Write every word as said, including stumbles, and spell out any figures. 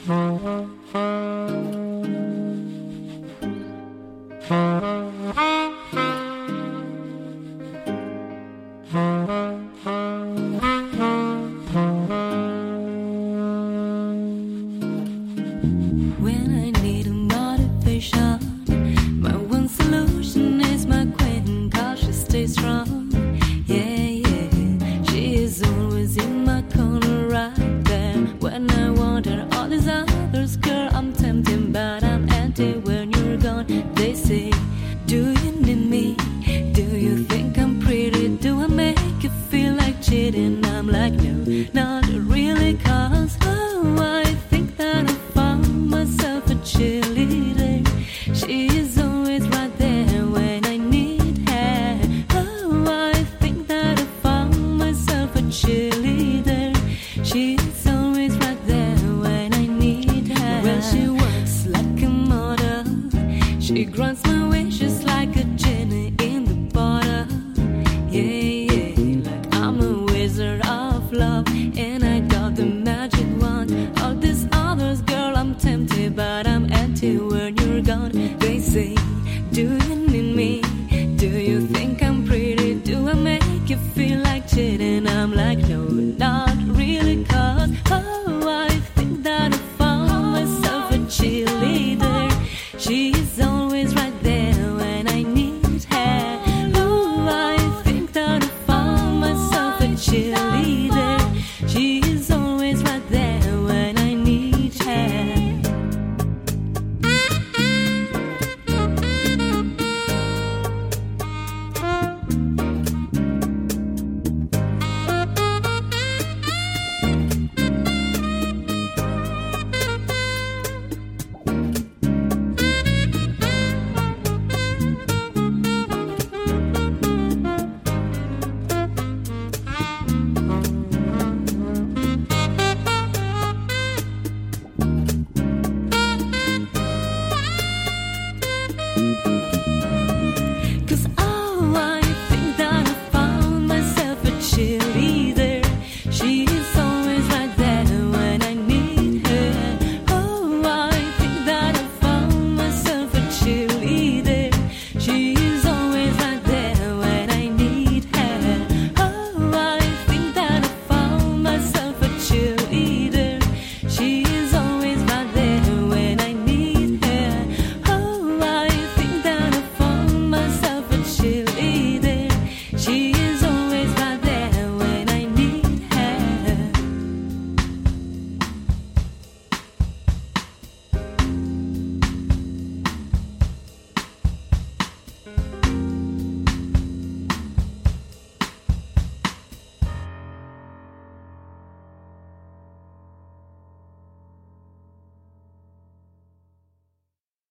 When I need a motivation, my one solution is my queen, 'cause she stays strong. Yeah, yeah, she is always in my corner right there. When I want her, all these others, girl, I'm tempting, but I'm empty when you're gone. They say, do you need me? Do you think I'm pretty? Do I make you feel like cheating? I'm like, no, not really, 'cause